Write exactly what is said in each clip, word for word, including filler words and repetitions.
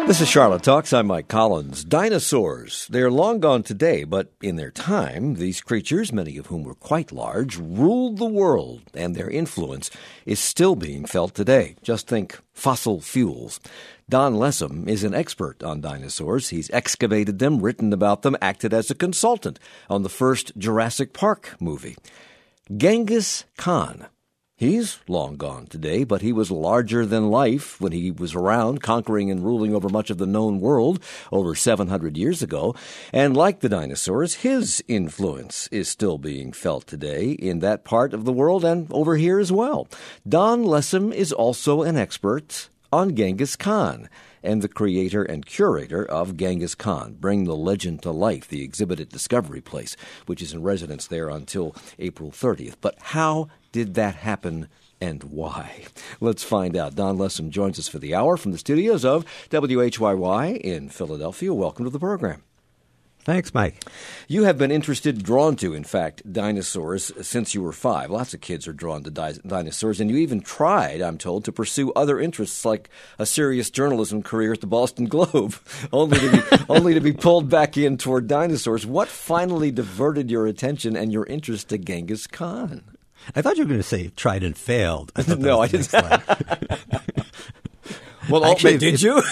This is Charlotte Talks. I'm Mike Collins. Dinosaurs. They're long gone today, but in their time, these creatures, many of whom were quite large, ruled the world, and their influence is still being felt today. Just think fossil fuels. Don Lessem is an expert on dinosaurs. He's excavated them, written about them, acted as a consultant on the first Jurassic Park movie. Genghis Khan. He's long gone today, but he was larger than life when he was around, conquering and ruling over much of the known world over seven hundred years ago. And like the dinosaurs, his influence is still being felt today in that part of the world and over here as well. Don Lessem is also an expert on Genghis Khan and the creator and curator of Genghis Khan, Bring the Legend to Life, the exhibit at Discovery Place, which is in residence there until April thirtieth. But how did that happen and why? Let's find out. Don Lessem joins us for the hour from the studios of W H Y Y in Philadelphia. Welcome to the program. Thanks, Mike. You have been interested, drawn to, in fact, dinosaurs since you were five. Lots of kids are drawn to di- dinosaurs, and you even tried, I'm told, to pursue other interests like a serious journalism career at the Boston Globe, only to be only to be pulled back in toward dinosaurs. What finally diverted your attention and your interest to Genghis Khan? I thought you were going to say tried and failed. I no, I didn't. Well, Actually, did it, you?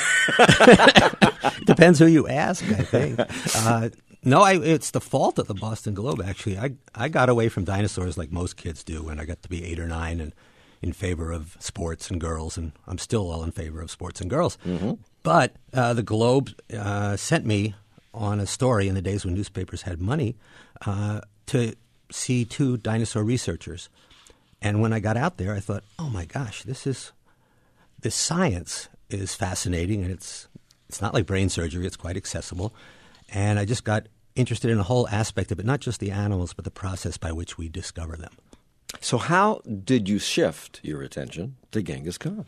Depends who you ask, I think. Uh, no, I, it's the fault of the Boston Globe, actually. I, I got away from dinosaurs like most kids do when I got to be eight or nine and in favor of sports and girls, and I'm still all in favor of sports and girls. Mm-hmm. But uh, the Globe uh, sent me on a story in the days when newspapers had money uh, to see two dinosaur researchers. And when I got out there, I thought, oh, my gosh, this is this science is fascinating, and it's it's not like brain surgery. It's quite accessible. And I just got interested in the whole aspect of it, not just the animals, but the process by which we discover them. So how did you shift your attention to Genghis Khan?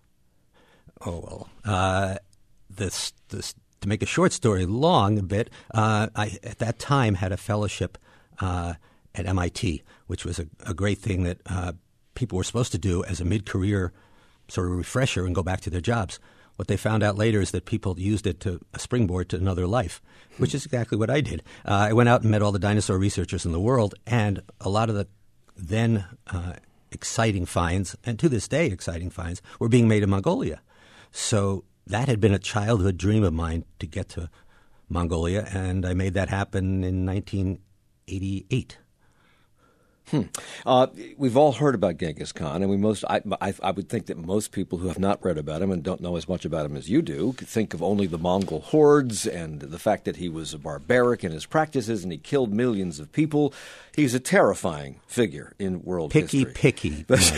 Oh, well, uh, this, this, to make a short story long a bit, uh, I at that time had a fellowship uh, at M I T, which was a, a great thing that uh, people were supposed to do as a mid-career sort of refresher and go back to their jobs. What they found out later is that people used it to a springboard to another life, which is exactly what I did. Uh, I went out and met all the dinosaur researchers in the world, and a lot of the then uh, exciting finds, and to this day exciting finds, were being made in Mongolia. So that had been a childhood dream of mine to get to Mongolia, and I made that happen in nineteen eighty-eight. Hmm. Uh, we've all heard about Genghis Khan, and we most I, I, I would think that most people who have not read about him and don't know as much about him as you do think of only the Mongol hordes and the fact that he was a barbaric in his practices and he killed millions of people. He's a terrifying figure in world picky, history. Picky, picky.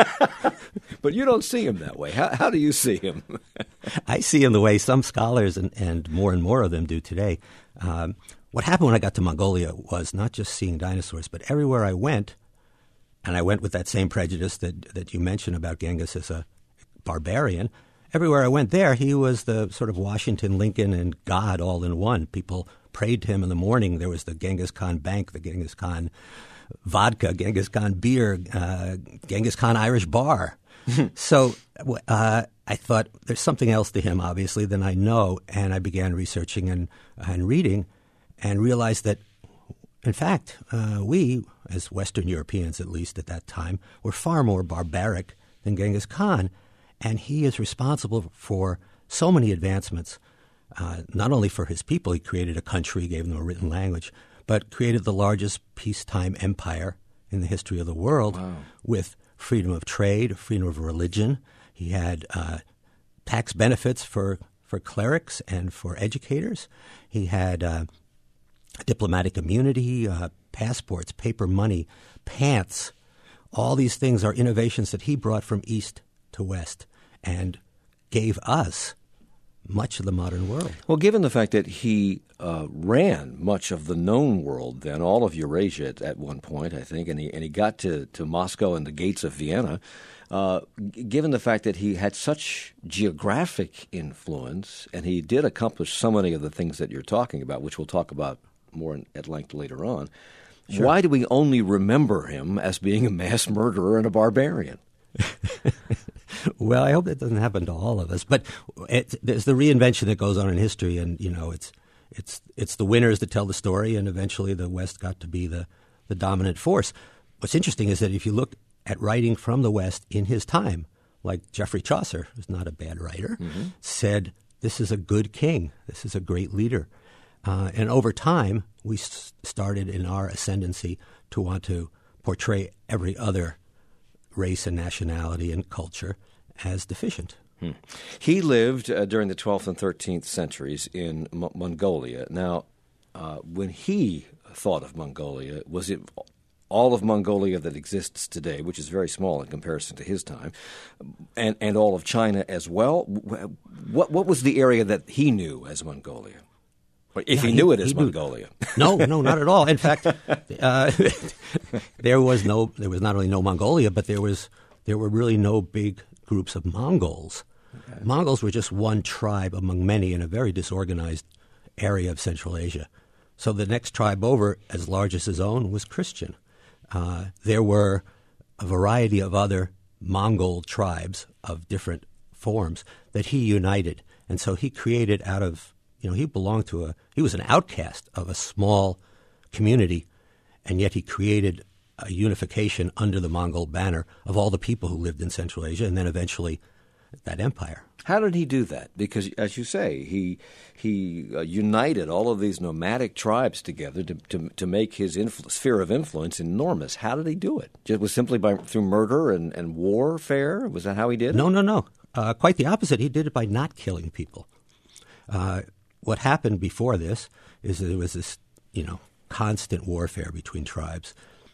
But you don't see him that way. How, how do you see him? I see him the way some scholars and, and more and more of them do today. Um, What happened when I got to Mongolia was not just seeing dinosaurs, but everywhere I went, and I went with that same prejudice that, that you mentioned about Genghis as a barbarian, everywhere I went there, he was the sort of Washington, Lincoln, and God all in one. People prayed to him in the morning. There was the Genghis Khan Bank, the Genghis Khan vodka, Genghis Khan beer, uh, Genghis Khan Irish bar. So uh, I thought there's something else to him, obviously, than I know, and I began researching and, and reading. And realized that, in fact, uh, we, as Western Europeans at least at that time, were far more barbaric than Genghis Khan. And he is responsible for so many advancements, uh, not only for his people. He created a country, gave them a written language, but created the largest peacetime empire in the history of the world. Wow. With freedom of trade, freedom of religion. He had uh, tax benefits for, for clerics and for educators. He had Uh, diplomatic immunity, uh, passports, paper money, pants. All these things are innovations that he brought from east to west and gave us much of the modern world. Well, given the fact that he uh, ran much of the known world then, all of Eurasia at, at one point, I think, and he, and he got to, to Moscow and the gates of Vienna, uh, g- given the fact that he had such geographic influence, and he did accomplish so many of the things that you're talking about, which we'll talk about more at length later on, sure. Why do we only remember him as being a mass murderer and a barbarian? Well, I hope that doesn't happen to all of us. But it, there's the reinvention that goes on in history, and you know, it's it's it's the winners that tell the story, and eventually the West got to be the, the dominant force. What's interesting is that if you look at writing from the West in his time, like Geoffrey Chaucer, who's not a bad writer, mm-hmm. said, "This is a good king. This is a great leader." Uh, and over time, we s- started in our ascendancy to want to portray every other race and nationality and culture as deficient. Hmm. He lived uh, during the twelfth and thirteenth centuries in M- Mongolia. Now, uh, when he thought of Mongolia, was it all of Mongolia that exists today, which is very small in comparison to his time, and, and all of China as well? What, what was the area that he knew as Mongolia? If yeah, he knew he, it as Mongolia. No, no, not at all. In fact, uh, there was no, there was not only no Mongolia, but there was, there were really no big groups of Mongols. Okay. Mongols were just one tribe among many in a very disorganized area of Central Asia. So the next tribe over, as large as his own, was Christian. Uh, there were a variety of other Mongol tribes of different forms that he united, and so he created out of. You know, he belonged to a, he was an outcast of a small community, and yet he created a unification under the Mongol banner of all the people who lived in Central Asia, and then eventually that empire. How did he do that? Because, as you say, he he uh, united all of these nomadic tribes together to to, to make his influ- sphere of influence enormous. How did he do it? Just was simply by through murder and, and warfare? Was that how he did it? No, no, no. Uh, quite the opposite. He did it by not killing people. Uh, What happened before this is that there was this, you know, constant warfare between tribes.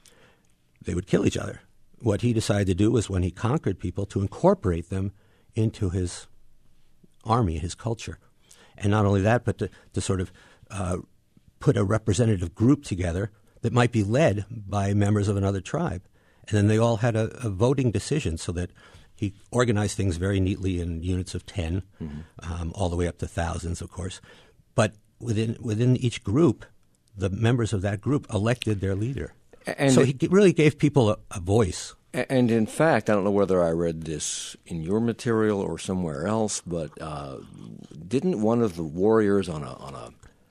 They would kill each other. What he decided to do was, when he conquered people, to incorporate them into his army, his culture. And not only that, but to, to sort of uh, put a representative group together that might be led by members of another tribe. And then they all had a, a voting decision, so that he organized things very neatly in units of ten, mm-hmm. um, all the way up to thousands, of course. But within within each group, the members of that group elected their leader. And so he really gave people a, a voice. And in fact, I don't know whether I read this in your material or somewhere else, but uh, didn't one of the warriors on a on a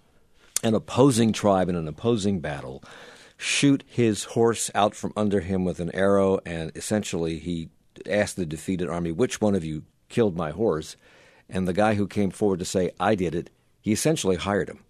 an opposing tribe in an opposing battle shoot his horse out from under him with an arrow, and essentially he asked the defeated army, "Which one of you killed my horse?" And the guy who came forward to say, "I did it," he essentially hired him.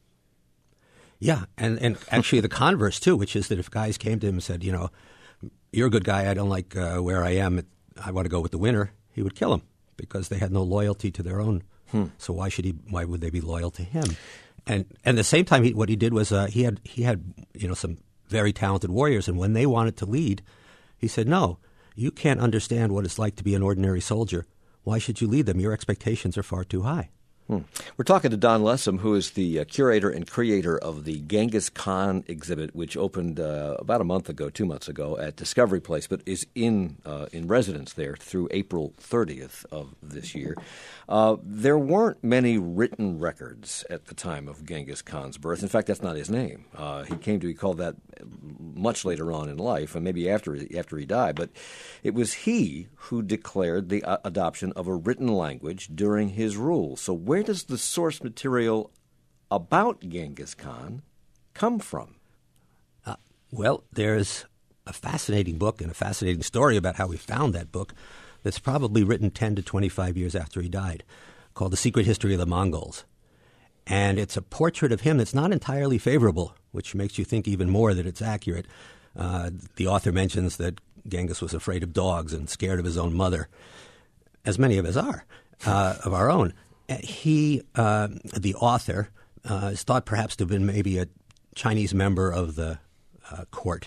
Yeah, and, and actually the converse, too, which is that if guys came to him and said, you know, "You're a good guy, I don't like uh, where I am, I want to go with the winner," he would kill him, because they had no loyalty to their own. Hmm. So why should he? Why would they be loyal to him? And and at the same time, he, what he did was uh, he had he had you know some very talented warriors, and when they wanted to lead, he said, "No, you can't understand what it's like to be an ordinary soldier. Why should you lead them? Your expectations are far too high." Hmm. We're talking to Don Lessem, who is the uh, curator and creator of the Genghis Khan exhibit, which opened uh, about a month ago, two months ago, at Discovery Place, but is in uh, in residence there through April thirtieth of this year. Uh, there weren't many written records at the time of Genghis Khan's birth. In fact, that's not his name. Uh, he came to be called that much later on in life, and maybe after after he died. But it was he who declared the uh, adoption of a written language during his rule. So where does the source material about Genghis Khan come from? Uh, well, there's a fascinating book and a fascinating story about how we found that book that's probably written ten to twenty-five years after he died, called The Secret History of the Mongols. And it's a portrait of him that's not entirely favorable, which makes you think even more that it's accurate. Uh, the author mentions that Genghis was afraid of dogs and scared of his own mother, as many of us are, uh, of our own. He, uh, the author, uh, is thought perhaps to have been maybe a Chinese member of the uh, court.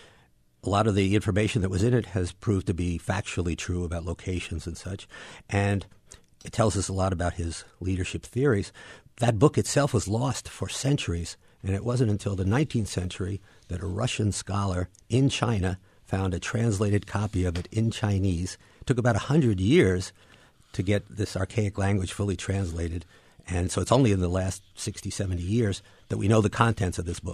A lot of the information that was in it has proved to be factually true about locations and such, and it tells us a lot about his leadership theories. That book itself was lost for centuries, and it wasn't until the nineteenth century that a Russian scholar in China found a translated copy of it in Chinese. It took about one hundred years to get this archaic language fully translated, and so it's only in the last sixty, seventy years that we know the contents of this book.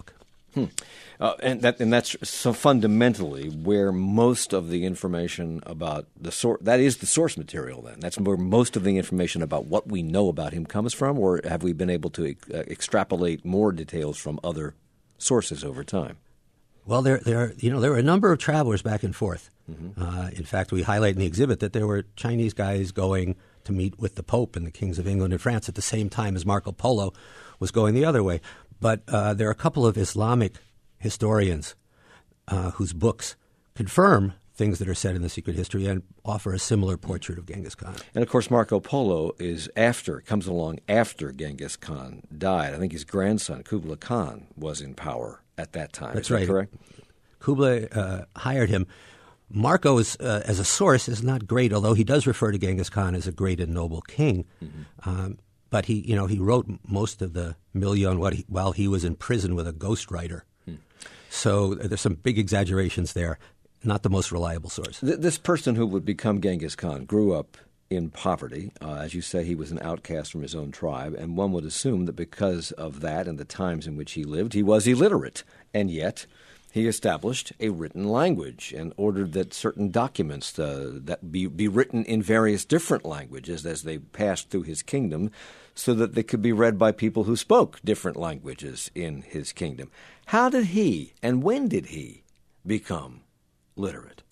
Hmm. Uh, and that and that's so fundamentally where most of the information about the source, that is the source material then. That's where most of the information about what we know about him comes from, or have we been able to uh, extrapolate more details from other sources over time? Well, there, there, you know, there were a number of travelers back and forth. Mm-hmm. Uh, in fact, we highlight in the exhibit that there were Chinese guys going to meet with the Pope and the kings of England and France at the same time as Marco Polo was going the other way. But uh, there are a couple of Islamic historians uh, whose books confirm things that are said in the secret history and offer a similar portrait of Genghis Khan. And, of course, Marco Polo is after, comes along after Genghis Khan died. I think his grandson, Kublai Khan, was in power at that time. That's is that right. correct? Kublai uh, hired him. Marco, is, uh, as a source, is not great, although he does refer to Genghis Khan as a great and noble king. Mm-hmm. Um, but he, you know, he wrote most of the Million what he, while he was in prison with a ghostwriter. Hmm. So uh, there's some big exaggerations there. Not the most reliable source. Th- this person who would become Genghis Khan grew up in poverty. Uh, as you say, he was an outcast from his own tribe, and one would assume that because of that and the times in which he lived, he was illiterate. And yet he established a written language and ordered that certain documents uh, that be, be written in various different languages as they passed through his kingdom so that they could be read by people who spoke different languages in his kingdom. How did he and when did he become literate?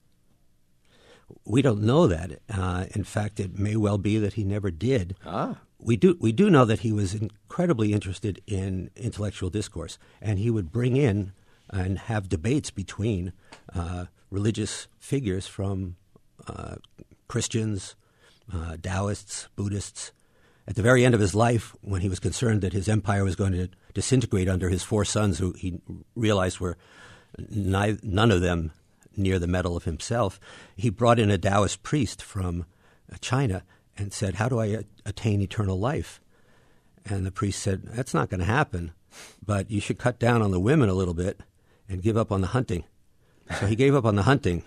We don't know that. Uh, in fact, it may well be that he never did. Ah. We do we do know that he was incredibly interested in intellectual discourse, and he would bring in and have debates between uh, religious figures from uh, Christians, uh, Taoists, Buddhists. At the very end of his life, when he was concerned that his empire was going to disintegrate under his four sons, who he realized were ni- none of them near the mettle of himself, he brought in a Taoist priest from China and said, "How do I a- attain eternal life?" And the priest said, "That's not going to happen, but you should cut down on the women a little bit and give up on the hunting." So he gave up on the hunting,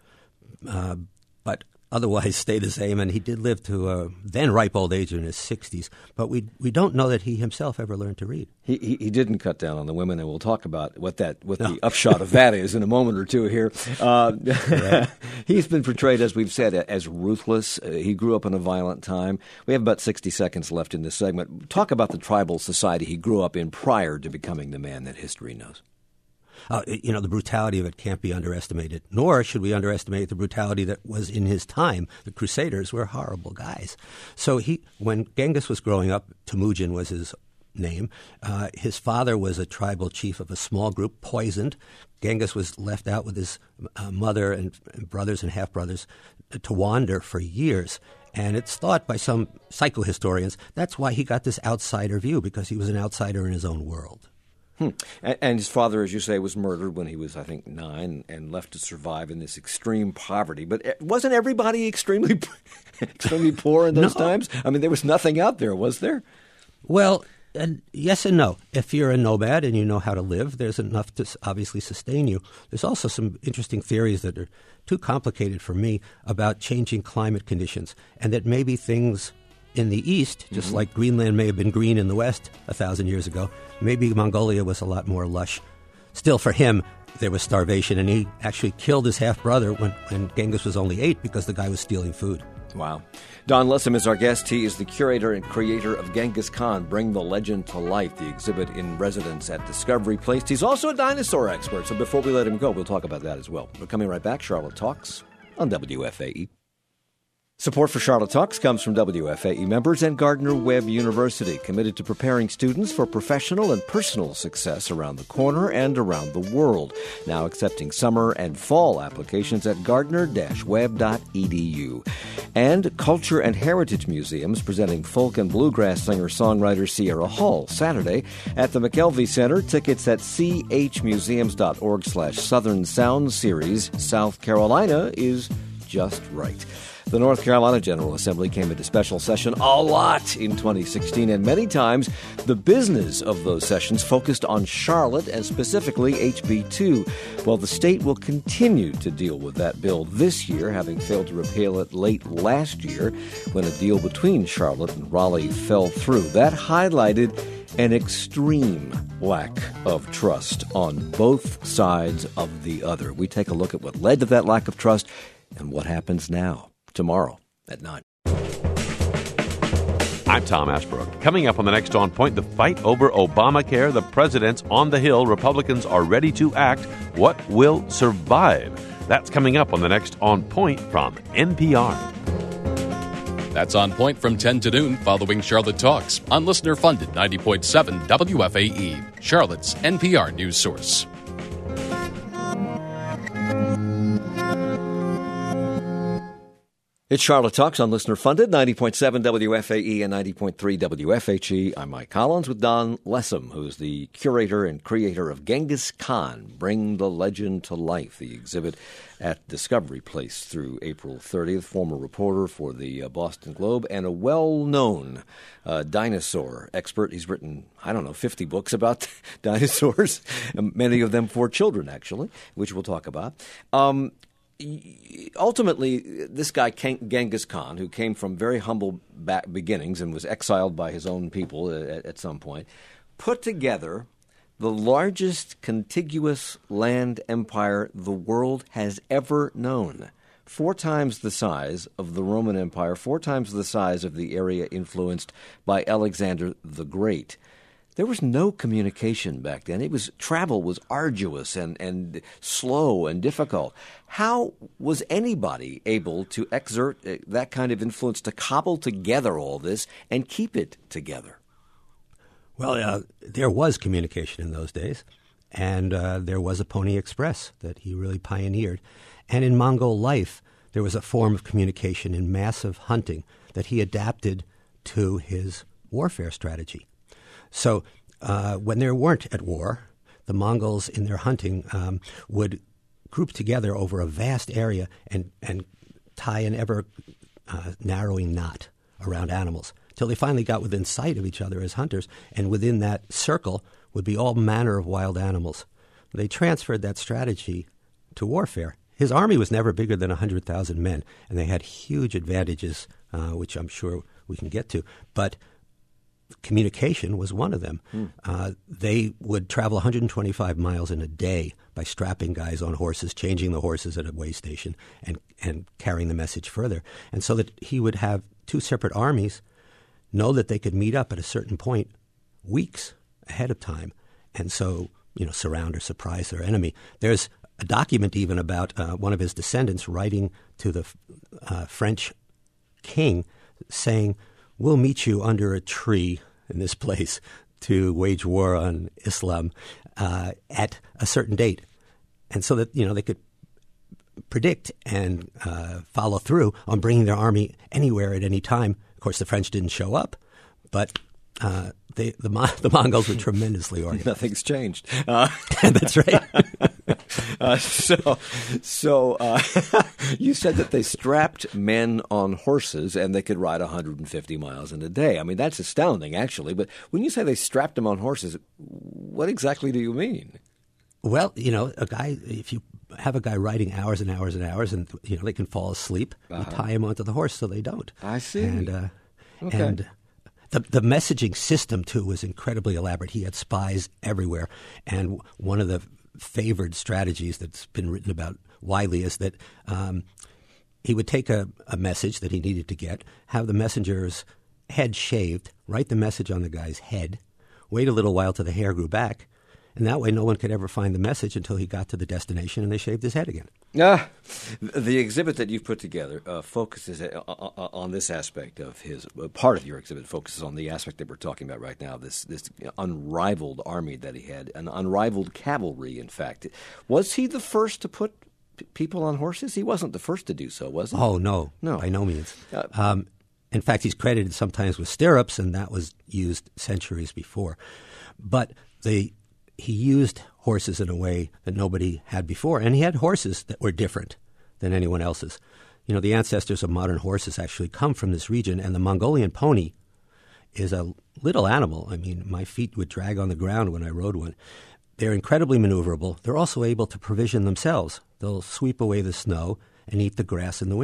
uh, but otherwise stayed the same, and he did live to a then ripe old age in his sixties. But we we don't know that he himself ever learned to read. He, he he didn't cut down on the women, and we'll talk about what that what no. the upshot of that is in a moment or two here. Uh, yeah. He's been portrayed, as we've said, as ruthless. Uh, he grew up in a violent time. We have about sixty seconds left in this segment. Talk about the tribal society he grew up in prior to becoming the man that history knows. Uh, you know, the brutality of it can't be underestimated, nor should we underestimate the brutality that was in his time. The Crusaders were horrible guys. So he, when Genghis was growing up, Temujin was his name. Uh, his father was a tribal chief of a small group, poisoned. Genghis was left out with his uh, mother and, and brothers and half-brothers to wander for years. And it's thought by some psychohistorians that's why he got this outsider view, because he was an outsider in his own world. Hmm. And, and his father, as you say, was murdered when he was, I think, nine and left to survive in this extreme poverty. But wasn't everybody extremely extremely poor in those no. times? I mean, there was nothing out there, was there? Well, and yes and no. If you're a nomad and you know how to live, there's enough to obviously sustain you. There's also some interesting theories that are too complicated for me about changing climate conditions, and that maybe things in the east, just mm-hmm. like Greenland may have been green in the west a thousand years ago, maybe Mongolia was a lot more lush. Still, for him, there was starvation, and he actually killed his half-brother when, when Genghis was only eight because the guy was stealing food. Wow. Don Lissum is our guest. He is the curator and creator of Genghis Khan, Bring the Legend to Life, the exhibit in residence at Discovery Place. He's also a dinosaur expert, so before we let him go, we'll talk about that as well. We're coming right back. Charlotte Talks on W F A E. Support for Charlotte Talks comes from W F A E members and Gardner-Webb University, committed to preparing students for professional and personal success around the corner and around the world. Now accepting summer and fall applications at gardner dash webb dot e d u. And Culture and Heritage Museums presenting folk and bluegrass singer-songwriter Sierra Hall Saturday at the McKelvey Center. Tickets at c h museums dot org slash Southern Sound Series. South Carolina is just right. The North Carolina General Assembly came into special session a lot in twenty sixteen, and many times the business of those sessions focused on Charlotte and specifically H B two. Well, the state will continue to deal with that bill this year, having failed to repeal it late last year when a deal between Charlotte and Raleigh fell through. That highlighted An extreme lack of trust on both sides of the other. We take a look at what led to that lack of trust and what happens now, tomorrow at nine. I'm Tom Ashbrook. Coming up on the next On Point, the fight over Obamacare, the president's on the Hill, Republicans are ready to act. What will survive? That's coming up on the next On Point from N P R. That's On Point from ten to noon following Charlotte Talks on listener-funded ninety point seven W F A E, Charlotte's N P R news source. It's Charlotte Talks on listener-funded ninety point seven W F A E and ninety point three W F H E. I'm Mike Collins with Don Lessem, who's the curator and creator of Genghis Khan, Bring the Legend to Life, the exhibit at Discovery Place through April thirtieth, former reporter for the uh, Boston Globe and a well-known uh, dinosaur expert. He's written, I don't know, fifty books about dinosaurs, many of them for children, actually, which we'll talk about. Um Ultimately, this guy, Genghis Khan, who came from very humble back beginnings and was exiled by his own people at, at some point, put together the largest contiguous land empire the world has ever known. Four times the size of the Roman Empire, four times the size of the area influenced by Alexander the Great. There was no communication back then. It was travel was arduous and, and slow and difficult. How was anybody able to exert that kind of influence to cobble together all this and keep it together? Well, uh, there was communication in those days, and uh, there was a Pony Express that he really pioneered. And in Mongol life, there was a form of communication in massive hunting that he adapted to his warfare strategy. So uh, when they weren't at war, the Mongols in their hunting um, would group together over a vast area and, and tie an ever uh, narrowing knot around animals till they finally got within sight of each other as hunters, and within that circle would be all manner of wild animals. They transferred that strategy to warfare. His army was never bigger than one hundred thousand men, and they had huge advantages, uh, which I'm sure we can get to. But communication was one of them. Mm. Uh, they would travel one hundred twenty-five miles in a day by strapping guys on horses, changing the horses at a way station, and, and carrying the message further. And so that he would have two separate armies know that they could meet up at a certain point weeks ahead of time, and so, you know, surround or surprise their enemy. There's a document even about uh, one of his descendants writing to the uh, French king saying, "We'll meet you under a tree in this place to wage war on Islam uh, at a certain date." And so that, you know, they could predict and uh, follow through on bringing their army anywhere at any time. Of course, the French didn't show up, but uh, they, the, the Mongols were tremendously organized. Nothing's changed. Uh, That's right. uh, so so uh, you said that they strapped men on horses and they could ride one hundred fifty miles in a day. I mean, that's astounding, actually. But when you say they strapped them on horses, what exactly do you mean? Well, you know, a guy, if you have a guy riding hours and hours and hours and, you know, they can fall asleep, uh-huh. you tie him onto the horse so they don't. I see. And, uh, okay. and the, the messaging system, too, was incredibly elaborate. He had spies everywhere. And one of the favored strategies that's been written about widely is that um, he would take a, a message that he needed to get, have the messenger's head shaved, write the message on the guy's head, wait a little while till the hair grew back, and that way no one could ever find the message until he got to the destination and they shaved his head again. Ah, the exhibit that you've put together uh, focuses on this aspect of his uh, – part of your exhibit focuses on the aspect that we're talking about right now, this, this unrivaled army that he had, an unrivaled cavalry, in fact. Was he the first to put p- people on horses? He wasn't the first to do so, was he? Oh, no. No. By no means. Uh, um, in fact, he's credited sometimes with stirrups, and that was used centuries before. But the – he used horses in a way that nobody had before, and he had horses that were different than anyone else's. You know, the ancestors of modern horses actually come from this region, and the Mongolian pony is a little animal. I mean, my feet would drag on the ground when I rode one. They're incredibly maneuverable. They're also able to provision themselves. They'll sweep away the snow and eat the grass in the winter.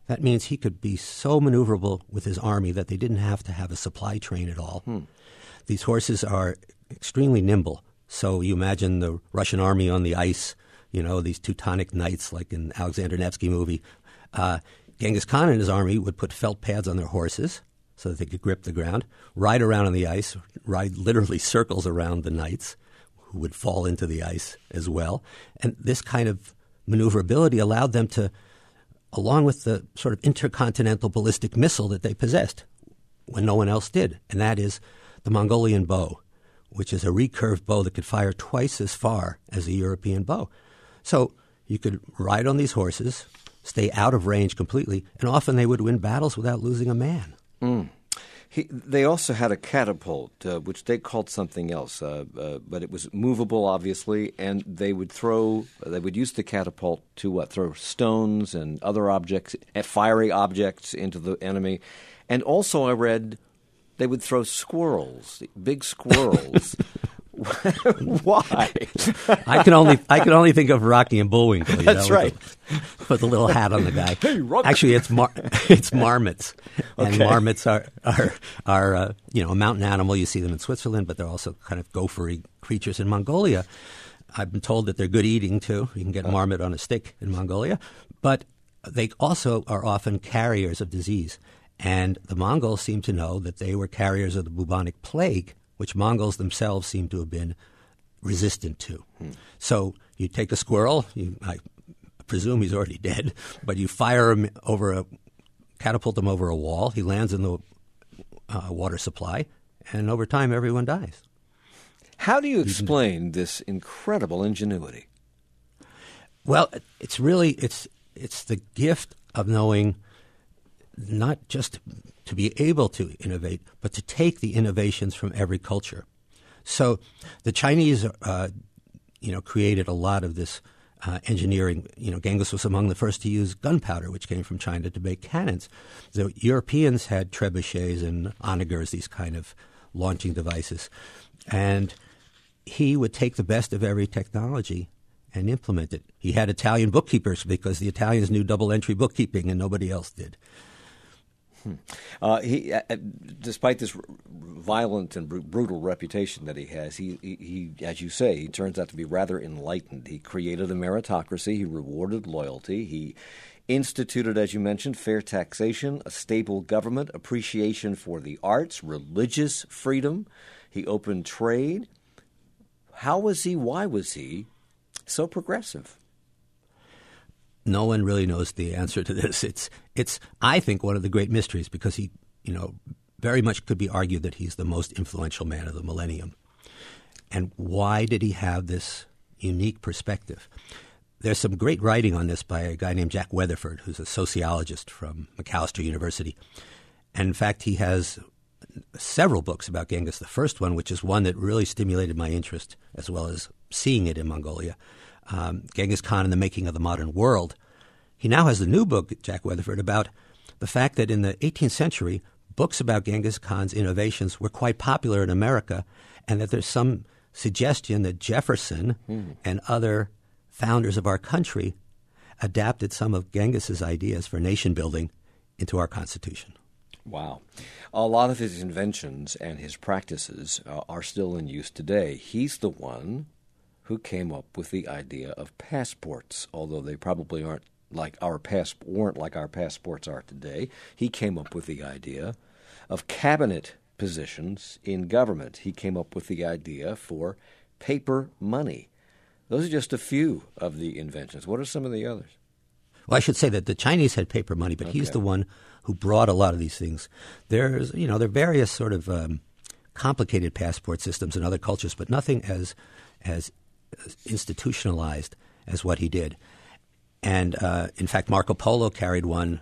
That means he could be so maneuverable with his army that they didn't have to have a supply train at all. Hmm. These horses are extremely nimble. So you imagine the Russian army on the ice, you know, these Teutonic knights like in Alexander Nevsky movie. Uh, Genghis Khan and his army would put felt pads on their horses so that they could grip the ground, ride around on the ice, ride literally circles around the knights who would fall into the ice as well. And this kind of maneuverability allowed them to, along with the sort of intercontinental ballistic missile that they possessed when no one else did, and that is the Mongolian bow, which is a recurved bow that could fire twice as far as a European bow. So you could ride on these horses, stay out of range completely, and often they would win battles without losing a man. Mm. He, they also had a catapult, uh, which they called something else, uh, uh, but it was movable, obviously, and they would throw, they would use the catapult to what, throw stones and other objects, fiery objects into the enemy. And also I read they would throw squirrels, big squirrels. Why? I can only I can only think of Rocky and Bullwinkle. You That's know, right. With the, with the little hat on the guy. Hey, Rocky. Actually, it's mar- it's marmots, and Okay. marmots are are are uh, you know a mountain animal. You see them in Switzerland, but they're also kind of gophery creatures in Mongolia. I've been told that they're good eating too. You can get Uh. marmot on a stick in Mongolia, but they also are often carriers of disease. And the Mongols seem to know that they were carriers of the bubonic plague, which Mongols themselves seem to have been resistant to. Hmm. So you take a squirrel, you, I presume he's already dead, but you fire him over a, catapult him over a wall, he lands in the uh, water supply, and over time everyone dies. How do you explain this incredible ingenuity? Well, it's really, it's it's the gift of knowing not just to be able to innovate, but to take the innovations from every culture. So the Chinese, uh, you know, created a lot of this uh, engineering. You know, Genghis was among the first to use gunpowder, which came from China to make cannons. The Europeans had trebuchets and onagers, these kind of launching devices. And he would take the best of every technology and implement it. He had Italian bookkeepers because the Italians knew double-entry bookkeeping and nobody else did. Hmm. Uh, he, uh, despite this r- violent and br- brutal reputation that he has, he, he, he, as you say, he turns out to be rather enlightened. He created a meritocracy. He rewarded loyalty. He instituted, as you mentioned, fair taxation, a stable government, appreciation for the arts, religious freedom. He opened trade. How was he, why was he so progressive? No one really knows the answer to this. It's, it's, I think, one of the great mysteries because he, you know, very much could be argued that he's the most influential man of the millennium. And why did he have this unique perspective? There's some great writing on this by a guy named Jack Weatherford, who's a sociologist from Macalester University. And in fact, he has several books about Genghis. The first one, which is one that really stimulated my interest, as well as seeing it in Mongolia, um, Genghis Khan and the Making of the Modern World. He now has a new book, Jack Weatherford, about the fact that in the eighteenth century, books about Genghis Khan's innovations were quite popular in America, and that there's some suggestion that Jefferson mm. and other founders of our country adapted some of Genghis's ideas for nation building into our Constitution. Wow. A lot of his inventions and his practices uh, are still in use today. He's the one who came up with the idea of passports, although they probably aren't like our pass weren't like our passports are today. He came up with the idea of cabinet positions in government. He came up with the idea for paper money. Those are just a few of the inventions. What are some of the others? Well, I should say that the Chinese had paper money, but okay. he's the one who brought a lot of these things. There's, you know, there are various sort of um, complicated passport systems in other cultures, but nothing as as institutionalized as what he did. And uh, in fact, Marco Polo carried one.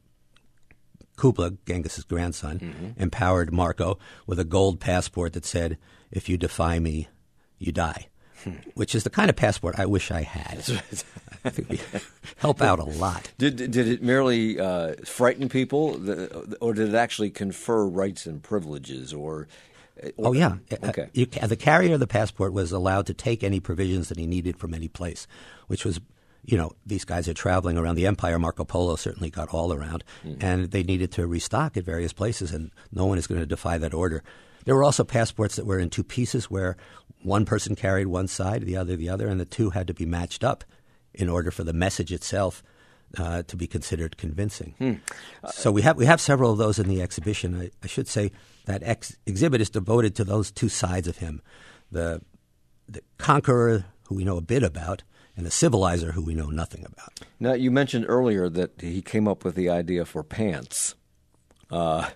Kubla, Genghis's grandson, mm-hmm. empowered Marco with a gold passport that said, "If you defy me, you die." Which is the kind of passport I wish I had. I think we help out a lot. Did did it merely uh, frighten people, or did it actually confer rights and privileges? Or, or oh yeah, okay. Uh, you, the carrier of the passport was allowed to take any provisions that he needed from any place, which was, you know, these guys are traveling around the empire. Marco Polo certainly got all around, mm. and they needed to restock at various places, and no one is going to defy that order. There were also passports that were in two pieces where one person carried one side, the other the other, and the two had to be matched up in order for the message itself uh, to be considered convincing. Hmm. Uh, so we have we have several of those in the exhibition. I, I should say that ex- exhibit is devoted to those two sides of him, the the conqueror, who we know a bit about, and the civilizer, who we know nothing about. Now, you mentioned earlier that he came up with the idea for pants. Uh,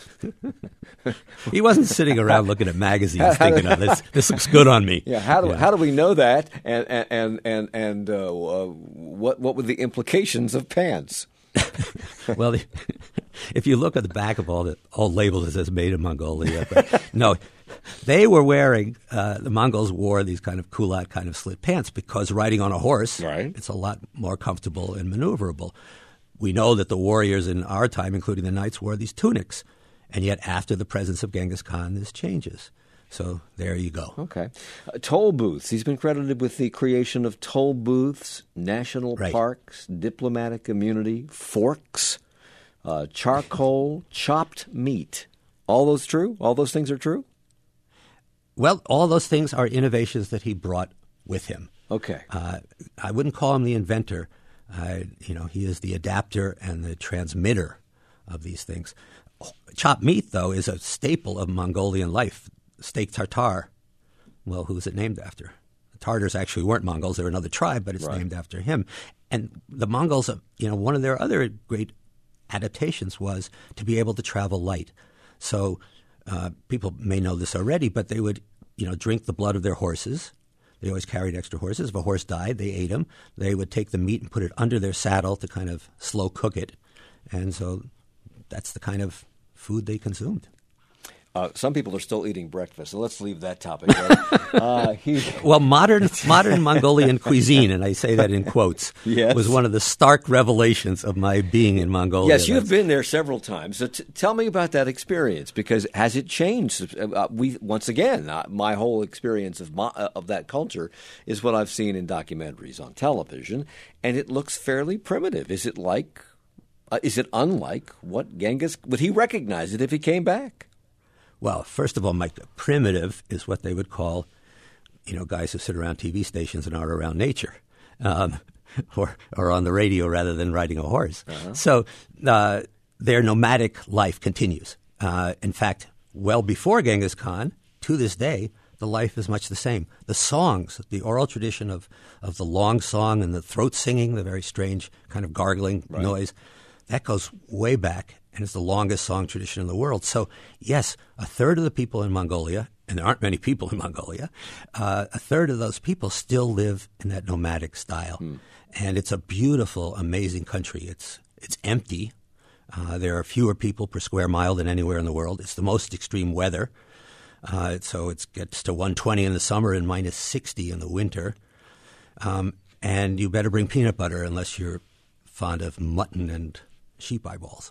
he wasn't sitting around looking at magazines thinking, "Oh, this this looks good on me." Yeah, how do yeah. how do we know that? And and and and uh, uh, what what were the implications of pants? Well, the, if you look at the back of all the all labels, it says "Made in Mongolia." But no, they were wearing. Uh, the Mongols wore these kind of culotte, kind of slit pants because riding on a horse, right. it's a lot more comfortable and maneuverable. We know that the warriors in our time, including the knights, wore these tunics. And yet after the presence of Genghis Khan, this changes. So there you go. Okay. Uh, toll booths. He's been credited with the creation of toll booths, national right. parks, diplomatic immunity, forks, uh, charcoal, chopped meat. All those true? All those things are true? Well, all those things are innovations that he brought with him. Okay. Uh, I wouldn't call him the inventor. Uh, you know, he is the adapter and the transmitter of these things. Chopped meat, though, is a staple of Mongolian life. Steak tartare, well, who's it named after? The Tartars actually weren't Mongols. They're another tribe, but it's right. named after him. And the Mongols, you know, one of their other great adaptations was to be able to travel light. So uh, people may know this already, but they would, you know, drink the blood of their horses. They always carried extra horses. If a horse died, they ate him. They would take the meat and put it under their saddle to kind of slow cook it. And so that's the kind of food they consumed. Uh, some people are still eating breakfast, so let's leave that topic. Right? uh, he... Well, modern modern Mongolian cuisine, and I say that in quotes, yes. was one of the stark revelations of my being in Mongolia. Yes, you've been there several times. So t- tell me about that experience, because has it changed? Uh, we once again, uh, my whole experience of my, uh, of that culture is what I've seen in documentaries on television, and it looks fairly primitive. Is it like, uh, is it unlike what Genghis would he recognize it if he came back? Well, first of all, Mike, primitive is what they would call, you know, guys who sit around T V stations and are around nature, um, or or on the radio rather than riding a horse. Uh-huh. So uh, their nomadic life continues. Uh, in fact, well before Genghis Khan, to this day, the life is much the same. The songs, the oral tradition of, of the long song and the throat singing, the very strange kind of gargling right. noise, that goes way back. And it's the longest song tradition in the world. So, yes, a third of the people in Mongolia, and there aren't many people in Mongolia, uh, a third of those people still live in that nomadic style. Hmm. And it's a beautiful, amazing country. It's it's empty. Uh, there are fewer people per square mile than anywhere in the world. It's the most extreme weather. Uh, so it gets to one hundred twenty in the summer and minus sixty in the winter. Um, and you better bring peanut butter unless you're fond of mutton and sheep eyeballs.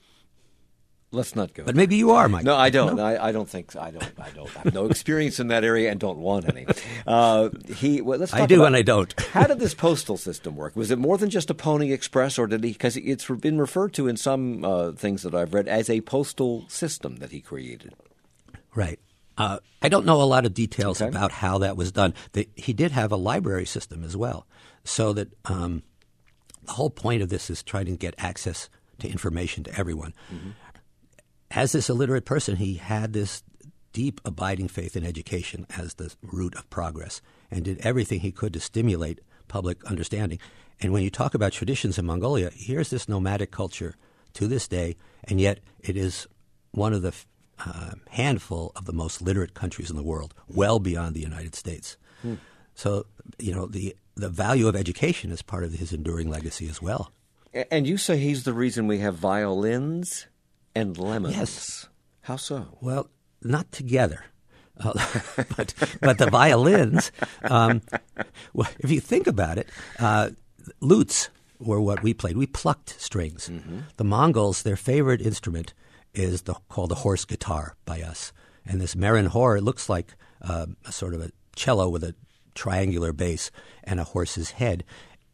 Let's not go. But maybe you are, Mike. No, I don't. No? I, I don't think so. I don't. I don't. I have no experience in that area and don't want any. Uh, he. Well, let's. Talk I do, about, and I don't. How did this postal system work? Was it more than just a Pony Express, or did he? Because it's been referred to in some uh, things that I've read as a postal system that he created. Right. Uh, I don't know a lot of details okay. about how that was done. The, he did have a library system as well, so that um, the whole point of this is trying to get access to information to everyone. Mm-hmm. As this illiterate person, he had this deep, abiding faith in education as the root of progress and did everything he could to stimulate public understanding. And when you talk about traditions in Mongolia, here's this nomadic culture to this day, and yet it is one of the uh, handful of the most literate countries in the world, well beyond the United States. Hmm. So, you know, the, the value of education is part of his enduring legacy as well. And you say he's the reason we have violins and lemons. Yes. How so? Well, not together. Uh, but, but the violins, um, well, if you think about it, uh, lutes were what we played. We plucked strings. Mm-hmm. The Mongols, their favorite instrument is the, called the horse guitar by us. And this merin hor, it looks like uh, a sort of a cello with a triangular bass and a horse's head.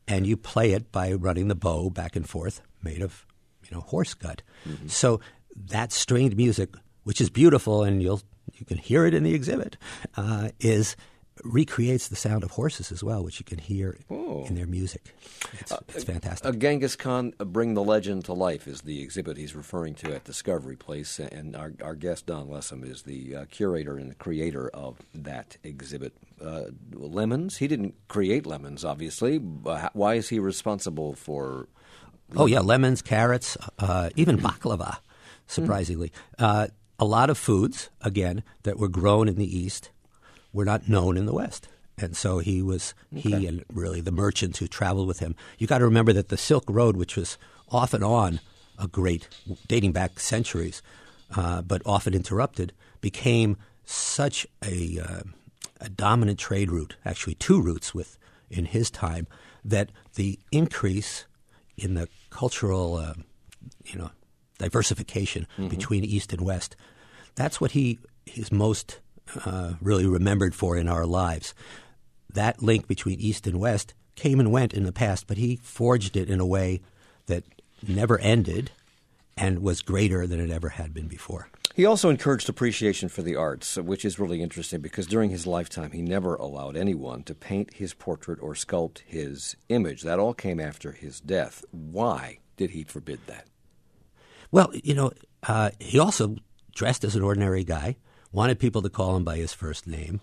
and you play it by running the bow back and forth, made of, you know, horse gut. Mm-hmm. So that stringed music, which is beautiful, and you'll you can hear it in the exhibit, uh, is recreates the sound of horses as well, which you can hear Whoa. in their music. It's, uh, it's fantastic. Uh, Genghis Khan, uh, Bring the Legend to Life is the exhibit he's referring to at Discovery Place, and our, our guest, Don Lessem, is the uh, curator and the creator of that exhibit. Uh, lemons? He didn't create lemons, obviously. Uh, why is he responsible for... Oh, yeah, lemons, carrots, uh, even baklava, surprisingly. Mm. Uh, a lot of foods, again, that were grown in the East were not known in the West. And so he was, okay. he and really the merchants who traveled with him. You got to remember that the Silk Road, which was off and on a great, dating back centuries, uh, but often interrupted, became such a, uh, a dominant trade route, actually two routes with in his time, that the increase in the cultural, uh, you know, diversification mm-hmm. between East and West, that's what he is most uh, really remembered for in our lives. That link between East and West came and went in the past, but he forged it in a way that never ended and was greater than it ever had been before. He also encouraged appreciation for the arts, which is really interesting because during his lifetime he never allowed anyone to paint his portrait or sculpt his image. That all came after his death. Why did he forbid that? Well, you know, uh, he also dressed as an ordinary guy, wanted people to call him by his first name.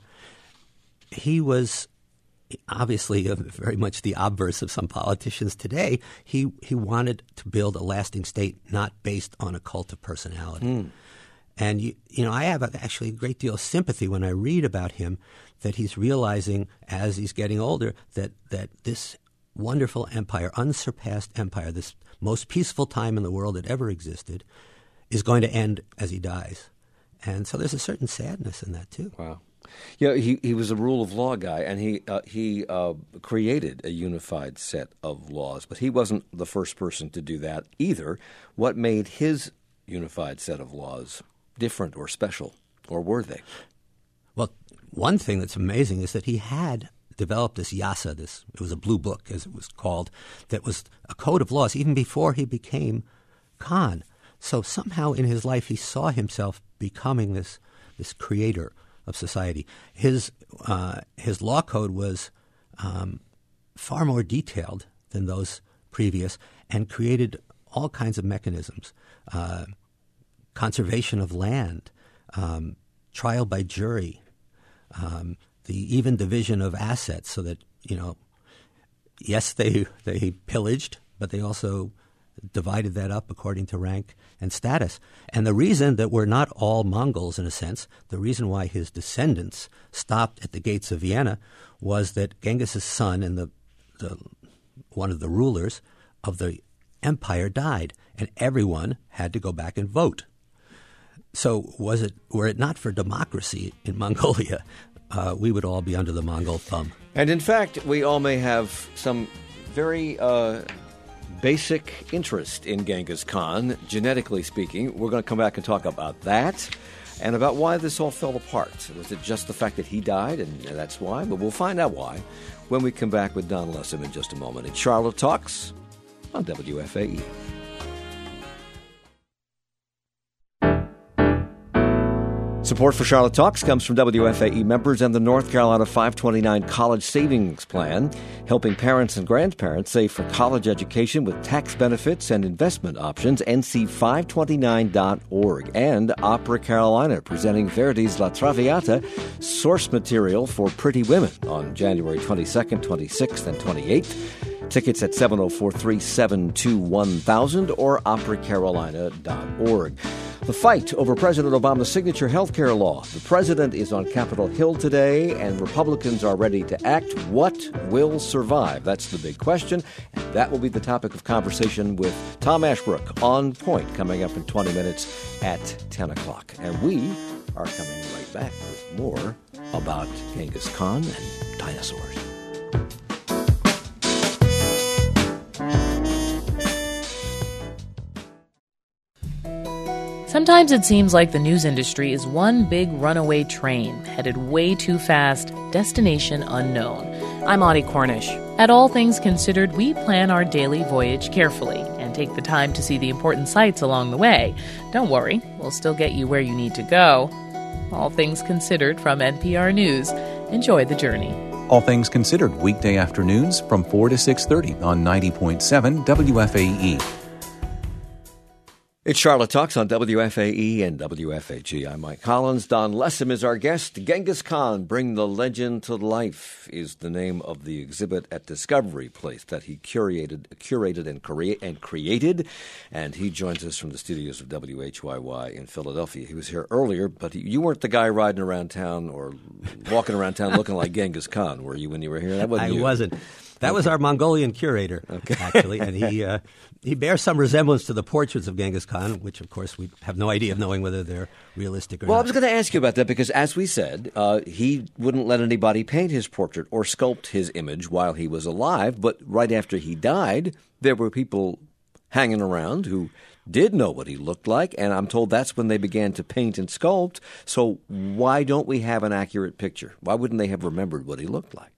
He was obviously uh, very much the obverse of some politicians today. He he wanted to build a lasting state not based on a cult of personality. Mm. And, you, you know, I have a, actually a great deal of sympathy when I read about him that he's realizing as he's getting older that, that this wonderful empire, unsurpassed empire, this most peaceful time in the world that ever existed, is going to end as he dies. And so there's a certain sadness in that, too. Wow. Yeah, he, he was a rule of law guy, and he uh, he uh, created a unified set of laws. But he wasn't the first person to do that either. What made his unified set of laws different or special, or were they? Well, one thing that's amazing is that he had developed this yasa, this it was a blue book, as it was called, that was a code of laws even before he became Khan. So somehow in his life he saw himself becoming this this creator of society. His uh, his law code was um, far more detailed than those previous and created all kinds of mechanisms. Uh, conservation of land, um, trial by jury, um, the even division of assets so that, you know, yes, they they pillaged, but they also divided that up according to rank and status. And the reason that we're not all Mongols, in a sense, the reason why his descendants stopped at the gates of Vienna was that Genghis' son and the, the one of the rulers of the empire died, and everyone had to go back and vote. So was it were it not for democracy in Mongolia, uh, we would all be under the Mongol thumb. And in fact, we all may have some very uh, basic interest in Genghis Khan, genetically speaking. We're going to come back and talk about that and about why this all fell apart. Was it just the fact that he died, and that's why? But we'll find out why when we come back with Don Lessem in just a moment. It's Charlotte Talks on W F A E. Support for Charlotte Talks comes from W F A E members and the North Carolina five twenty-nine College Savings Plan, helping parents and grandparents save for college education with tax benefits and investment options. N C five twenty-nine dot org. And Opera Carolina, presenting Verdi's La Traviata, source material for Pretty Women, on January twenty-second, twenty-sixth, and twenty-eighth. Tickets at seven oh four, three seven two, one thousand or opera carolina dot org. The fight over President Obama's signature health care law. The president is on Capitol Hill today, and Republicans are ready to act. What will survive? That's the big question, and that will be the topic of conversation with Tom Ashbrook on Point, coming up in twenty minutes at ten o'clock. And we are coming right back with more about Genghis Khan and dinosaurs. Sometimes it seems like the news industry is one big runaway train, headed way too fast, destination unknown. I'm Audie Cornish. At All Things Considered, we plan our daily voyage carefully and take the time to see the important sights along the way. Don't worry, we'll still get you where you need to go. All Things Considered from N P R News. Enjoy the journey. All Things Considered, weekday afternoons from four to six thirty on ninety point seven W F A E. It's Charlotte Talks on W F A E and W F A G. I'm Mike Collins. Don Lessem is our guest. Genghis Khan, Bring the Legend to Life is the name of the exhibit at Discovery Place that he curated, curated and, crea- and created. And he joins us from the studios of W H Y Y in Philadelphia. He was here earlier, but he, you weren't the guy riding around town or walking around town looking like Genghis Khan, were you, when you were here? That wasn't I you. wasn't. That was our Mongolian curator, okay. actually, and he uh, he bears some resemblance to the portraits of Genghis Khan, which, of course, we have no idea of knowing whether they're realistic or well, not. I was going to ask you about that because, as we said, uh, he wouldn't let anybody paint his portrait or sculpt his image while he was alive, but right after he died, there were people hanging around who did know what he looked like, and I'm told that's when they began to paint and sculpt. So why don't we have an accurate picture? Why wouldn't they have remembered what he looked like?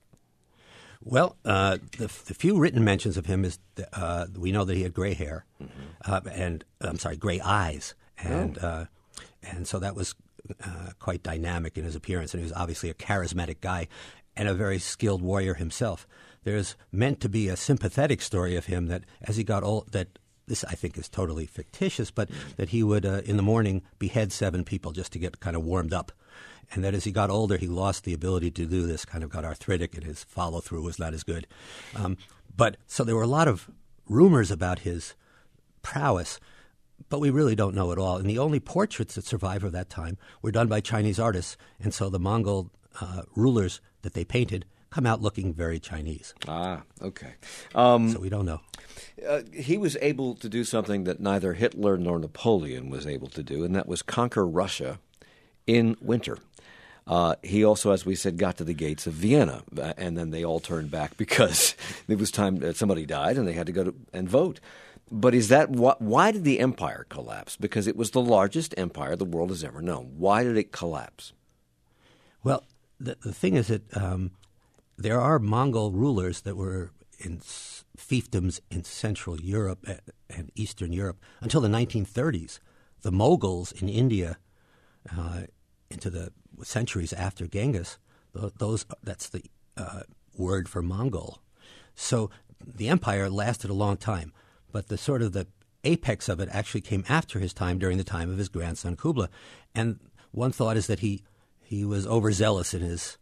Well, uh, the, the few written mentions of him is uh, we know that he had gray hair, mm-hmm. uh, and I'm sorry, gray eyes, and oh. uh, and so that was uh, quite dynamic in his appearance, and he was obviously a charismatic guy and a very skilled warrior himself. There's meant to be a sympathetic story of him that as he got old, that this I think is totally fictitious, but mm-hmm. that he would uh, in the morning behead seven people just to get kind of warmed up. And that as he got older, he lost the ability to do this, kind of got arthritic, and his follow-through was not as good. Um, but so there were a lot of rumors about his prowess, but we really don't know at all. And the only portraits that survive of that time were done by Chinese artists, and so the Mongol uh, rulers that they painted come out looking very Chinese. Ah, okay. Um, so we don't know. Uh, he was able to do something that neither Hitler nor Napoleon was able to do, and that was conquer Russia in winter. Uh, he also, as we said, got to the gates of Vienna, uh, and then they all turned back because it was time that somebody died and they had to go to, and vote. But is that wh- why did the empire collapse? Because it was the largest empire the world has ever known. Why did it collapse? Well, the, the thing is that um, there are Mongol rulers that were in fiefdoms in Central Europe and Eastern Europe until the nineteen thirties. The Moguls in India, uh, into the centuries after Genghis, those that's the uh, word for Mongol. So the empire lasted a long time, but the sort of the apex of it actually came after his time, during the time of his grandson Kublai. And one thought is that he he was overzealous in his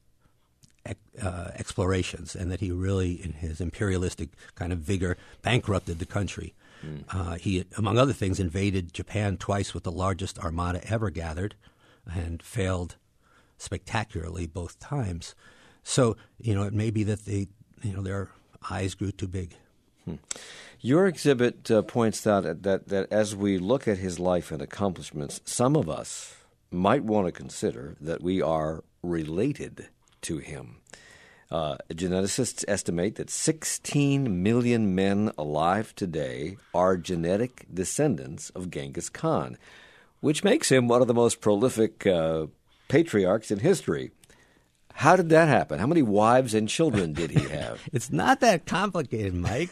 uh, explorations, and that he really, in his imperialistic kind of vigor, bankrupted the country. Mm. Uh, he, among other things, invaded Japan twice with the largest armada ever gathered, and failed spectacularly both times. So, you know, it may be that they, you know, their eyes grew too big. Hmm. Your exhibit uh, points out that, that, that as we look at his life and accomplishments, some of us might want to consider that we are related to him. Uh, geneticists estimate that sixteen million men alive today are genetic descendants of Genghis Khan, which makes him one of the most prolific uh, patriarchs in history. How did that happen? How many wives and children did he have? It's not that complicated, Mike.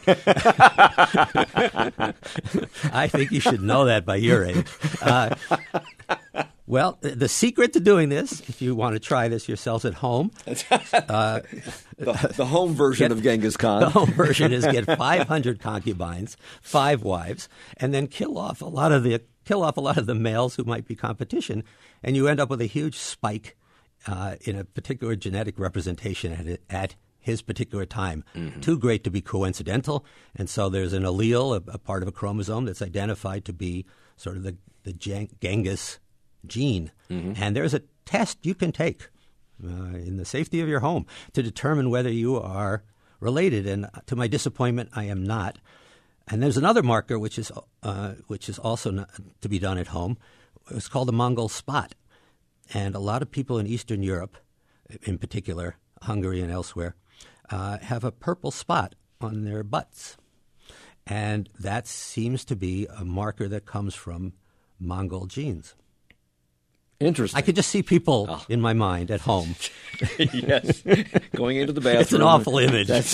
I think you should know that by your age. Uh, well, the secret to doing this, if you want to try this yourselves at home, uh, the, the home version get, of Genghis Khan. The home version is get five hundred concubines, five wives, and then kill off a lot of the kill off a lot of the males who might be competition, and you end up with a huge spike uh, in a particular genetic representation at, at his particular time. Mm-hmm. Too great to be coincidental, and so there's an allele, a, a part of a chromosome that's identified to be sort of the, the Genghis gene. Mm-hmm. And there's a test you can take uh, in the safety of your home to determine whether you are related. And to my disappointment, I am not. And there's another marker which is uh, which is also not to be done at home. It's called the Mongol spot. And a lot of people in Eastern Europe, in particular, Hungary and elsewhere, uh, have a purple spot on their butts. And that seems to be a marker that comes from Mongol genes. Interesting. I could just see people oh. in my mind at home. Yes, going into the bathroom. It's an awful image. That's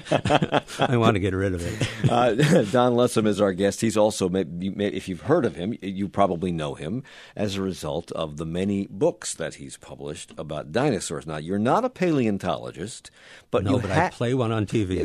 I want to get rid of it. Uh, Don Lessem is our guest. He's also, if you've heard of him, you probably know him as a result of the many books that he's published about dinosaurs. Now, you're not a paleontologist, but no, you but ha- I play one on T V.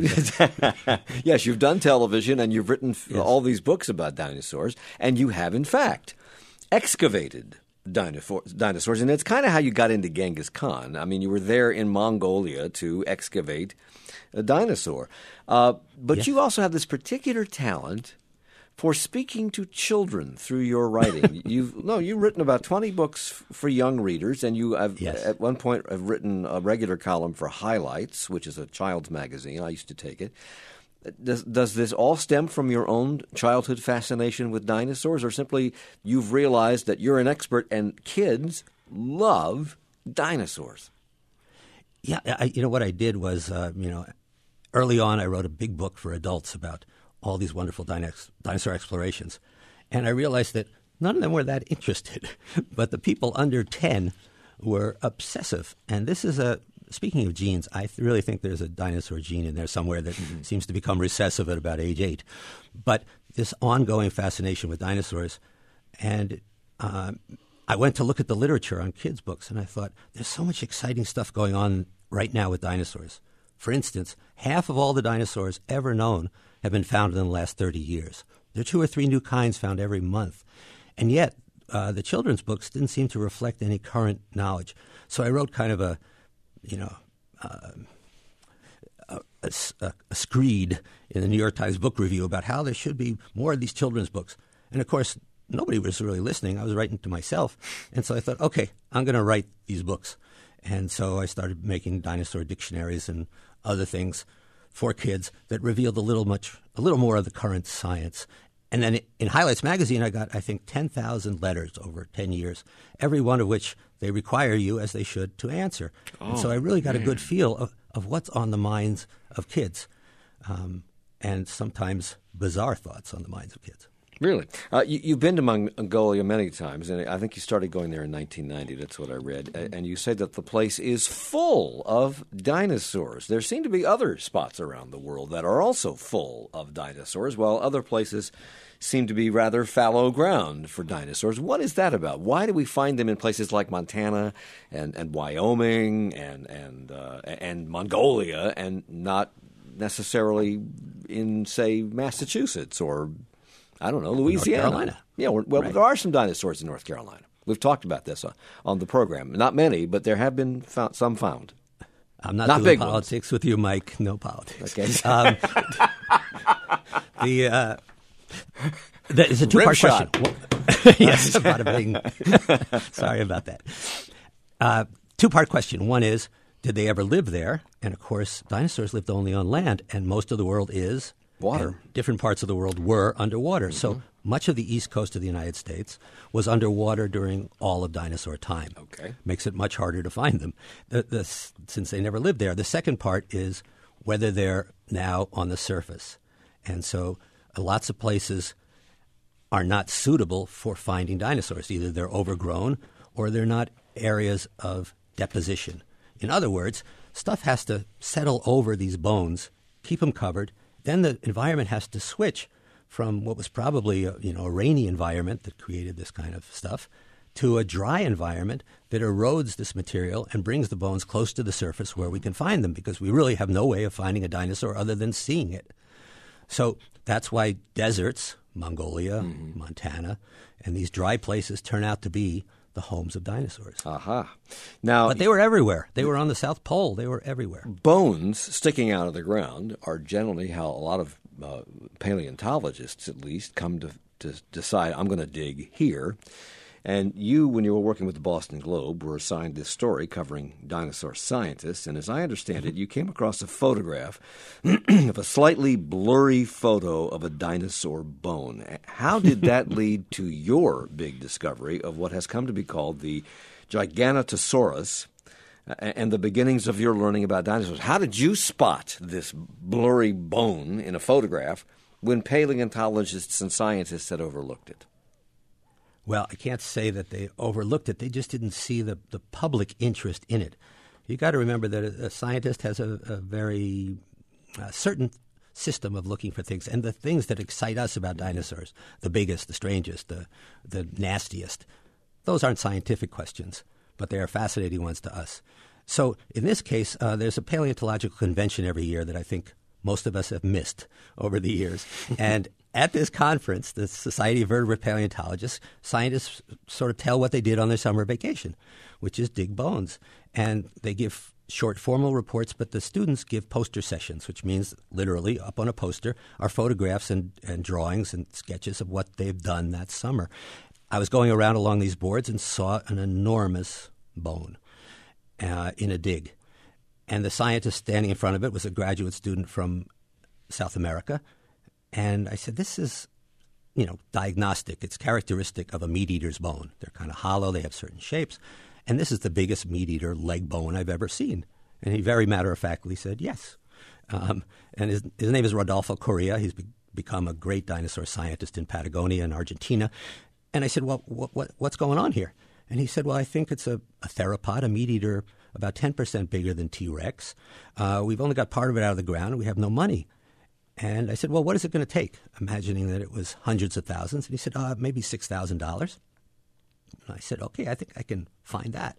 Yes, you've done television and you've written yes. all these books about dinosaurs, and you have, in fact, excavated dinosaurs, and it's kind of how you got into Genghis Khan. I mean, you were there in Mongolia to excavate a dinosaur. Uh, but yes. you also have this particular talent for speaking to children through your writing. You've no, you've written about twenty books f- for young readers, and you have yes. at one point have written a regular column for Highlights, which is a child's magazine. I used to take it. Does, does this all stem from your own childhood fascination with dinosaurs, or simply you've realized that you're an expert and kids love dinosaurs? Yeah, I, you know, what I did was, uh, you know, early on I wrote a big book for adults about all these wonderful dinox- dinosaur explorations. And I realized that none of them were that interested, but the people under ten were obsessive. And this is a Speaking of genes, I th- really think there's a dinosaur gene in there somewhere that mm-hmm. seems to become recessive at about age eight. But this ongoing fascination with dinosaurs, and um, I went to look at the literature on kids' books, and I thought, there's so much exciting stuff going on right now with dinosaurs. For instance, half of all the dinosaurs ever known have been found in the last thirty years. There are two or three new kinds found every month. And yet, uh, the children's books didn't seem to reflect any current knowledge. So I wrote kind of a you know, uh, a, a, a screed in the New York Times Book Review about how there should be more of these children's books. And, of course, nobody was really listening. I was writing to myself. And so I thought, okay, I'm going to write these books. And so I started making dinosaur dictionaries and other things for kids that revealed a little much, a little more of the current science. And then in Highlights magazine, I got, I think, ten thousand letters over ten years, every one of which they require you, as they should, to answer. Oh, and so I really got man. a good feel of, of what's on the minds of kids, um, and sometimes bizarre thoughts on the minds of kids. Really? Uh, you, you've been to Mongolia many times, and I think you started going there in nineteen ninety. That's what I read. And you say that the place is full of dinosaurs. There seem to be other spots around the world that are also full of dinosaurs, while other places seem to be rather fallow ground for dinosaurs. What is that about? Why do we find them in places like Montana and, and Wyoming and and uh, and Mongolia, and not necessarily in, say, Massachusetts or, I don't know, Louisiana? North Carolina. Yeah, well, right. There are some dinosaurs in North Carolina. We've talked about this on, on the program. Not many, but there have been found, some found. I'm not, not doing big politics ones. with you, Mike. No politics. Okay. Um, the uh, that is a two-part question. Well, yes, bada bing. Sorry about that. Uh, two-part question. One is, did they ever live there? And, of course, dinosaurs lived only on land, and most of the world is water. Different parts of the world were underwater. Mm-hmm. So much of the east coast of the United States was underwater during all of dinosaur time. Okay. Makes it much harder to find them, the, the, since they never lived there. The second part is whether they're now on the surface. And so uh, lots of places are not suitable for finding dinosaurs. Either they're overgrown or they're not areas of deposition. In other words, stuff has to settle over these bones, keep them covered. Then the environment has to switch from what was probably a, you know, a rainy environment that created this kind of stuff to a dry environment that erodes this material and brings the bones close to the surface where we can find them, because we really have no way of finding a dinosaur other than seeing it. So that's why deserts, Mongolia, mm-hmm. Montana, and these dry places turn out to be the homes of dinosaurs. Aha. Uh-huh. Now, but they were everywhere. They were on the South Pole. They were everywhere. Bones sticking out of the ground are generally how a lot of uh, paleontologists, at least, come to, to decide, I'm going to dig here. And you, when you were working with the Boston Globe, were assigned this story covering dinosaur scientists. And as I understand it, you came across a photograph of a slightly blurry photo of a dinosaur bone. How did that lead to your big discovery of what has come to be called the Giganotosaurus and the beginnings of your learning about dinosaurs? How did you spot this blurry bone in a photograph when paleontologists and scientists had overlooked it? Well, I can't say that they overlooked it. They just didn't see the, the public interest in it. You got to remember that a, a scientist has a, a very uh, certain system of looking for things, and the things that excite us about dinosaurs, the biggest, the strangest, the the nastiest, those aren't scientific questions, but they are fascinating ones to us. So in this case, uh, there's a paleontological convention every year that I think most of us have missed over the years. And at this conference, the Society of Vertebrate Paleontologists, scientists sort of tell what they did on their summer vacation, which is dig bones. And they give short formal reports, but the students give poster sessions, which means literally up on a poster are photographs and, and drawings and sketches of what they've done that summer. I was going around along these boards and saw an enormous bone uh, in a dig. And the scientist standing in front of it was a graduate student from South America. And I said, this is, you know, diagnostic. It's characteristic of a meat eater's bone. They're kind of hollow. They have certain shapes. And this is the biggest meat eater leg bone I've ever seen. And he very matter-of-factly said yes. Um, and his, his name is Rodolfo Correa. He's be- become a great dinosaur scientist in Patagonia and Argentina. And I said, well, what, what, what's going on here? And he said, well, I think it's a, a theropod, a meat eater about ten percent bigger than T-Rex. Uh, we've only got part of it out of the ground, and we have no money. And I said, well, what is it going to take? Imagining that it was hundreds of thousands. And he said, uh, maybe six thousand dollars. And I said, okay, I think I can find that.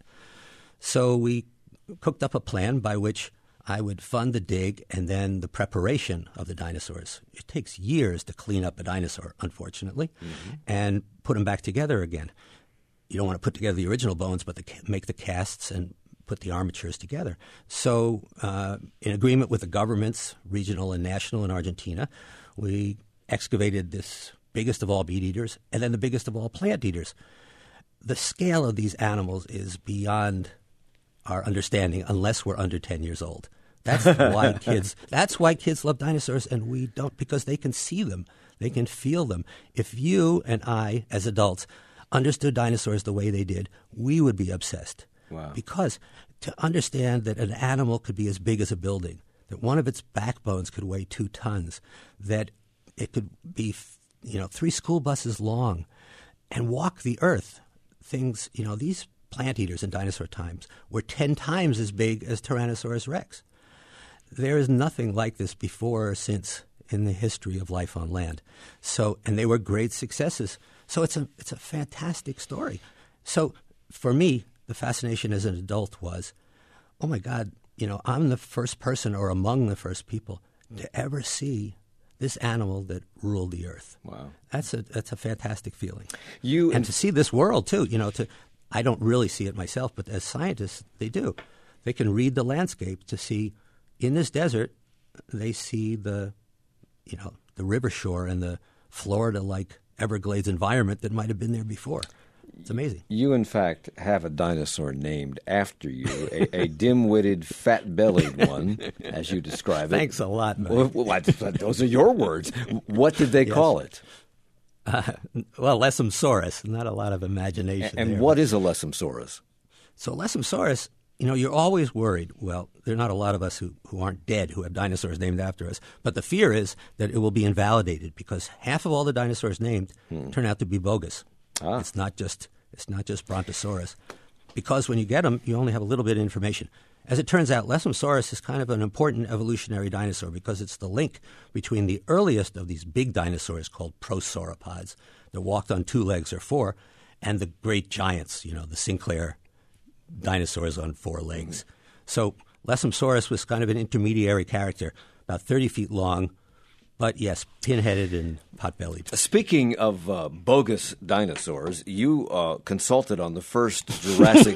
So we cooked up a plan by which I would fund the dig and then the preparation of the dinosaurs. It takes years to clean up a dinosaur, unfortunately, mm-hmm. and put them back together again. You don't want to put together the original bones, but the, make the casts and put the armatures together. So uh, in agreement with the governments, regional and national in Argentina, we excavated this biggest of all meat eaters and then the biggest of all plant eaters. The scale of these animals is beyond our understanding unless we're under ten years old. That's why kids that's why kids love dinosaurs and we don't, because they can see them. They can feel them. If you and I as adults understood dinosaurs the way they did, we would be obsessed. Wow. Because to understand that an animal could be as big as a building, that one of its backbones could weigh two tons, that it could be, you know, three school buses long and walk the earth. Things, you know, these plant eaters in dinosaur times were ten times as big as Tyrannosaurus rex. There is nothing like this before or since in the history of life on land. So, and they were great successes. So it's a it's a fantastic story. So for me, the fascination as an adult was, oh my God, you know, I'm the first person or among the first people to ever see this animal that ruled the earth. Wow. That's a that's a fantastic feeling. You and to see this world too, you know, to I don't really see it myself, but as scientists they do. They can read the landscape to see in this desert, they see the you know, the river shore and the Florida-like Everglades environment that might have been there before. It's amazing. You, in fact, have a dinosaur named after you, a, a dim-witted, fat-bellied one, as you describe it. Thanks a lot, man. Well, well, those are your words. What did they yes. call it? Uh, well, Lesomsaurus. Not a lot of imagination And, and there. what is a Lesomsaurus? So Lesomsaurus, you know, you're always worried. Well, there are not a lot of us who, who aren't dead who have dinosaurs named after us. But the fear is that it will be invalidated because half of all the dinosaurs named hmm. turn out to be bogus. Ah. It's not just it's not just Brontosaurus, because when you get them, you only have a little bit of information. As it turns out, Lesomsaurus is kind of an important evolutionary dinosaur because it's the link between the earliest of these big dinosaurs called prosauropods that walked on two legs or four, and the great giants, you know, the Sinclair dinosaurs on four legs. So Lesomsaurus was kind of an intermediary character, about thirty feet long. But yes, pin-headed and pot-bellied. Speaking of uh, bogus dinosaurs, you uh, consulted on the first Jurassic,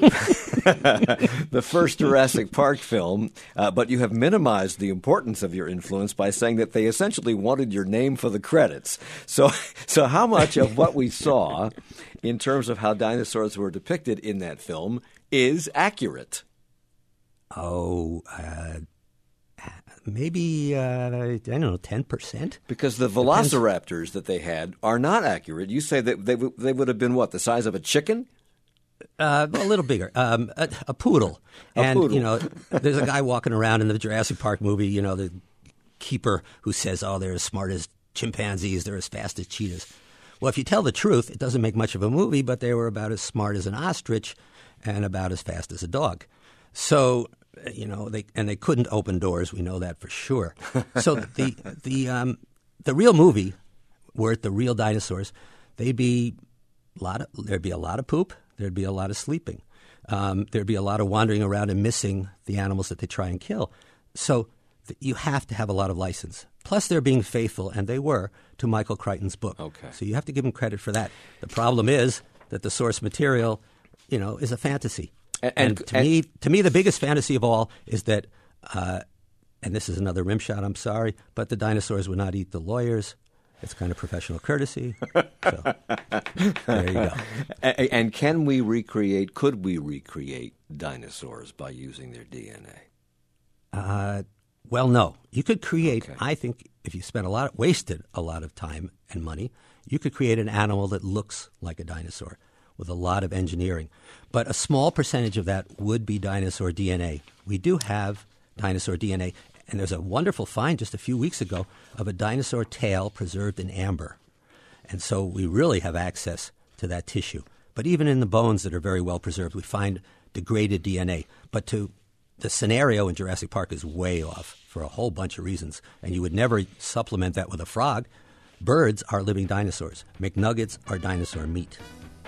the first Jurassic Park film, uh, but you have minimized the importance of your influence by saying that they essentially wanted your name for the credits. So, so how much of what we saw, in terms of how dinosaurs were depicted in that film, is accurate? Oh. Uh... Maybe, uh, I don't know, ten percent? Because the velociraptors that they had are not accurate. You say that they, w- they would have been, what, the size of a chicken? Uh, a little bigger. Um, a, a poodle. A and, poodle. you know, there's a guy walking around in the Jurassic Park movie, you know, the keeper who says, oh, they're as smart as chimpanzees, they're as fast as cheetahs. Well, if you tell the truth, it doesn't make much of a movie, but they were about as smart as an ostrich and about as fast as a dog. So, you know, they and they couldn't open doors. We know that for sure. So the the um, the real movie, were it the real dinosaurs, they'd be a lot of, there'd be a lot of poop. There'd be a lot of sleeping. Um, there'd be a lot of wandering around and missing the animals that they try and kill. So th- you have to have a lot of license. Plus, they're being faithful, and they were, to Michael Crichton's book. Okay. So you have to give them credit for that. The problem is that the source material, you know, is a fantasy. And, And, and to and, me, to me, the biggest fantasy of all is that, uh, and this is another rim shot, I'm sorry, but the dinosaurs would not eat the lawyers. It's kind of professional courtesy. So there you go. and, and can we recreate, could we recreate dinosaurs by using their D N A? Uh, well, no. You could create, Okay. I think, if you spent a lot, wasted a lot of time and money, you could create an animal that looks like a dinosaur with a lot of engineering. But a small percentage of that would be dinosaur D N A. We do have dinosaur D N A, and there's a wonderful find just a few weeks ago of a dinosaur tail preserved in amber. And so we really have access to that tissue. But even in the bones that are very well preserved, we find degraded D N A. But to the scenario in Jurassic Park is way off for a whole bunch of reasons, and you would never supplement that with a frog. Birds are living dinosaurs. McNuggets are dinosaur meat.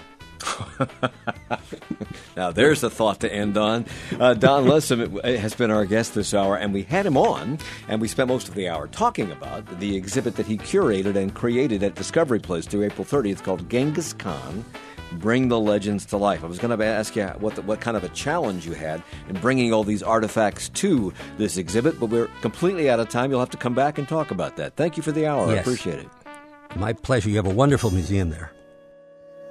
Now, there's a thought to end on. Uh, Don Lesum has been our guest this hour, and we had him on, and we spent most of the hour talking about the exhibit that he curated and created at Discovery Place through April thirtieth called Genghis Khan, Bring the Legends to Life. I was going to ask you what the, what kind of a challenge you had in bringing all these artifacts to this exhibit, but we're completely out of time. You'll have to come back and talk about that. Thank you for the hour. Yes. I appreciate it. My pleasure. You have a wonderful museum there.